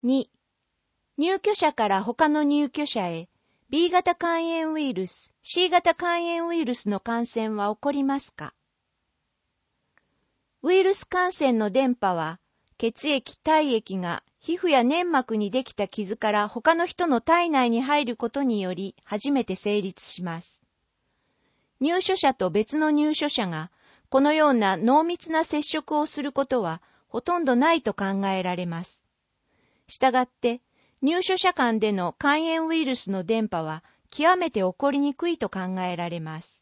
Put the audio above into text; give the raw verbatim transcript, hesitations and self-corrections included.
に、入居者から他の入居者へ ビー 型肝炎ウイルス、C 型肝炎ウイルスの感染は起こりますか？ウイルス感染の伝播は、血液、体液が皮膚や粘膜にできた傷から他の人の体内に入ることにより初めて成立します。入所者と別の入所者がこのような濃密な接触をすることはほとんどないと考えられます。したがって、入所者間での肝炎ウイルスの伝播は極めて起こりにくいと考えられます。